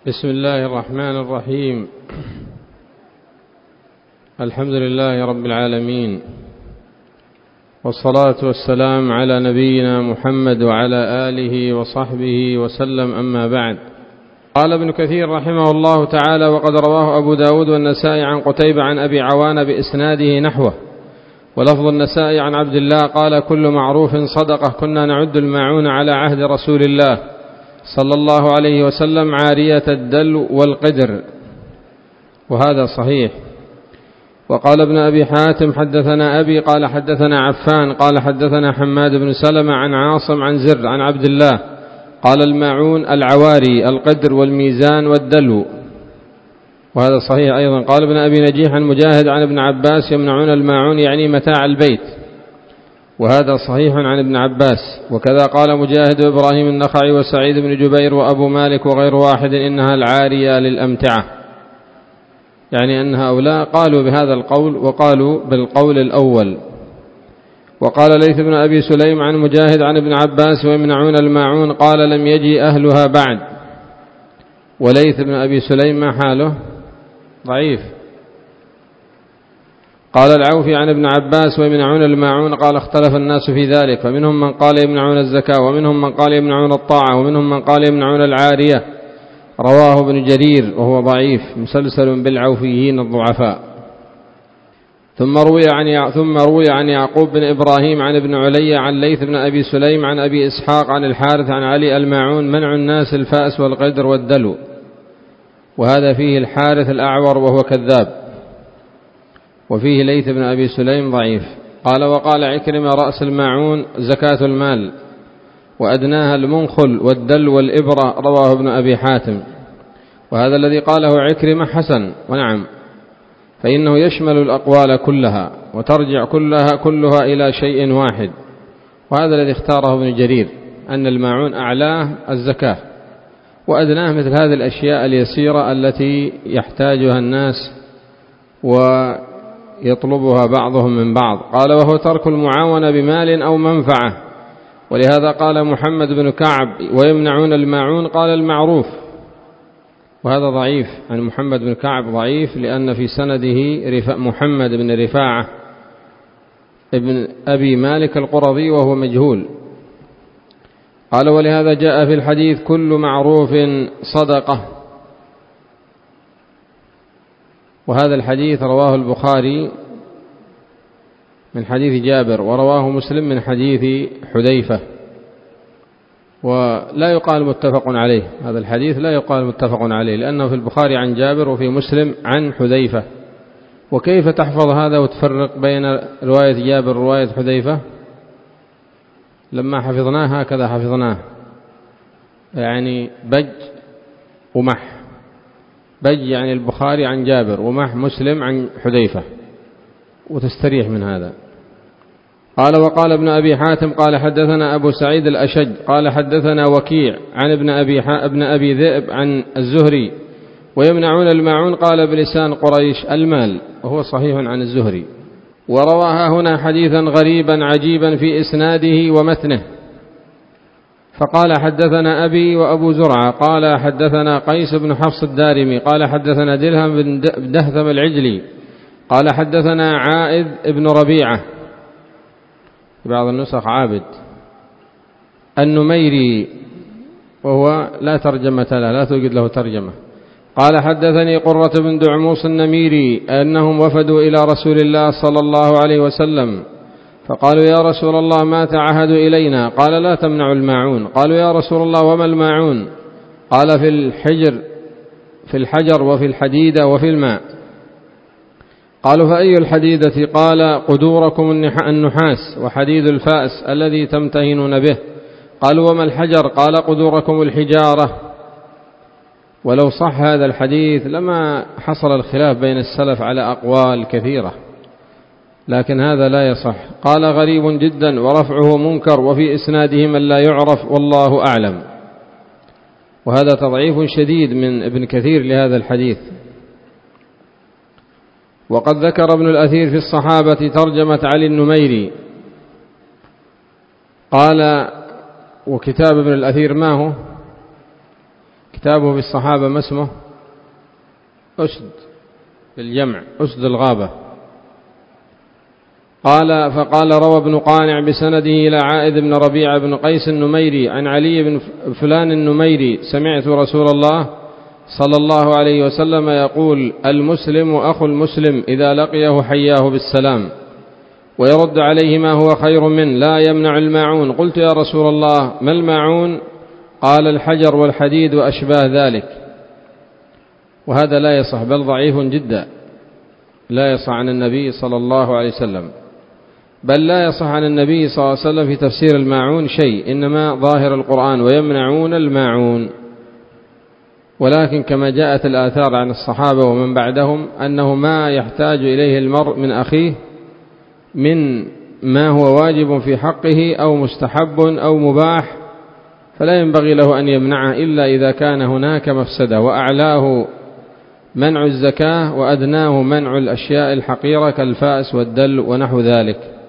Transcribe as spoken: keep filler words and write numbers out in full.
بسم الله الرحمن الرحيم. الحمد لله رب العالمين، والصلاة والسلام على نبينا محمد وعلى آله وصحبه وسلم، أما بعد. قال ابن كثير رحمه الله تعالى: وقد رواه أبو داود والنسائي عن قتيبة عن أبي عوان بإسناده نحوه، ولفظ النسائي عن عبد الله قال: كل معروف صدقة، كنا نعد الماعون على عهد رسول الله صلى الله عليه وسلم عارية الدلو والقدر، وهذا صحيح. وقال ابن أبي حاتم: حدثنا أبي قال حدثنا عفان قال حدثنا حماد بن سلمة عن عاصم عن زر عن عبد الله قال: الماعون العواري القدر والميزان والدلو، وهذا صحيح أيضا. قال ابن أبي نجيح عن مجاهد عن ابن عباس: يمنعون الماعون يعني متاع البيت، وهذا صحيح عن ابن عباس. وكذا قال مجاهد وإبراهيم النخعي وسعيد بن جبير وأبو مالك وغير واحد: إنها العارية للأمتعة، يعني أن هؤلاء قالوا بهذا القول وقالوا بالقول الأول. وقال ليث بن أبي سليم عن مجاهد عن ابن عباس: ويمنعون الماعون قال: لم يجي أهلها بعد. وليث بن أبي سليم ما حاله؟ ضعيف. قال العوفي عن ابن عباس: ويمنعون الماعون قال: اختلف الناس في ذلك، فمنهم من قال يمنعون الزكاة، ومنهم من قال يمنعون الطاعة، ومنهم من قال يمنعون العارية. رواه ابن جرير وهو ضعيف مسلسل بالعوفيين الضعفاء. ثم روي عن ثم روي عن يعقوب بن إبراهيم عن ابن علي عن ليث بن أبي سليم عن أبي إسحاق عن الحارث عن علي: الماعون منع الناس الفأس والقدر والدلو، وهذا فيه الحارث الأعور وهو كذاب، وفيه ليث بن أبي سليم ضعيف. قال: وقال عكرمة: رأس الماعون زكاة المال، وأدناها المنخل والدلو والإبرة. رواه ابن أبي حاتم. وهذا الذي قاله عكرمة حسن، ونعم، فإنه يشمل الأقوال كلها وترجع كلها كلها إلى شيء واحد، وهذا الذي اختاره ابن جرير، أن الماعون أعلاه الزكاة، وأدناه مثل هذه الأشياء اليسيرة التي يحتاجها الناس ويطلبها بعضهم من بعض. قال: وهو ترك المعاونة بمال أو منفعة. ولهذا قال محمد بن كعب: ويمنعون الماعون قال: المعروف، وهذا ضعيف عن محمد بن كعب، ضعيف لأن في سنده محمد بن رفاعة ابن أبي مالك القرظي وهو مجهول. قال: ولهذا جاء في الحديث: كل معروف صدقة. وهذا الحديث رواه البخاري من حديث جابر، ورواه مسلم من حديث حذيفة، ولا يقال متفق عليه. هذا الحديث لا يقال متفق عليه، لأنه في البخاري عن جابر وفي مسلم عن حذيفة. وكيف تحفظ هذا وتفرق بين رواية جابر ورواية حذيفة؟ لما حفظناه هكذا حفظناه، يعني بج ومح. بج يعني البخاري عن جابر، ومح مسلم عن حذيفة، وتستريح من هذا. قال: وقال ابن أبي حاتم قال حدثنا أبو سعيد الأشج قال حدثنا وكيع عن ابن أبي, ابن أبي ذئب عن الزهري: ويمنعون الماعون قال بلسان قريش المال، وهو صحيح عن الزهري. ورواها هنا حديثا غريبا عجيبا في إسناده ومتنه، فقال: حدثنا أبي وأبو زرعة قال حدثنا قيس بن حفص الدارمي قال حدثنا درهم بن دهثم العجلي قال حدثنا عائذ بن ربيعة، في بعض النسخ عابد النميري، وهو لا ترجمة له، لا توجد له ترجمة. قال: حدثني قرة بن دعموس النميري أنهم وفدوا إلى رسول الله صلى الله عليه وسلم، فقالوا: يا رسول الله ما تعهد إلينا؟ قال: لا تمنع الماعون. قالوا: يا رسول الله وما الماعون؟ قال: في الحجر في الحجر وفي الحديدة وفي الماء. قالوا: فأي الحديدة؟ قال: قدوركم النحاس وحديد الفأس الذي تمتهنون به. قالوا: وما الحجر؟ قال: قدوركم الحجارة. ولو صح هذا الحديث لما حصل الخلاف بين السلف على أقوال كثيرة، لكن هذا لا يصح. قال: غريب جدا ورفعه منكر، وفي إسناده من لا يعرف والله أعلم. وهذا تضعيف شديد من ابن كثير لهذا الحديث. وقد ذكر ابن الأثير في الصحابة ترجمة علي النميري. قال: وكتاب ابن الأثير ما هو؟ كتابه في الصحابة ما اسمه؟ أسد بالجمع، أسد الغابة. قال فقال روى ابن قانع بسنده إلى عائذ بن ربيعة بن قيس النميري عن علي بن فلان النميري سمعت رسول الله صلى الله عليه وسلم يقول المسلم أخو المسلم إذا لقيه حياه بالسلام ويرد عليه ما هو خير منه لا يمنع الماعون. قلت يا رسول الله ما الماعون؟ قال الحجر والحديد وأشباه ذلك. وهذا لا يصح بل ضعيف جدا، لا يصح عن النبي صلى الله عليه وسلم، بل لا يصح عن النبي صلى الله عليه وسلم في تفسير الماعون شيء، إنما ظاهر القرآن ويمنعون الماعون. ولكن كما جاءت الآثار عن الصحابة ومن بعدهم أنه ما يحتاج إليه المرء من أخيه من ما هو واجب في حقه أو مستحب أو مباح فلا ينبغي له أن يمنعه إلا إذا كان هناك مفسدة، وأعلاه منع الزكاة وأدناه منع الأشياء الحقيرة كالفأس والدل ونحو ذلك.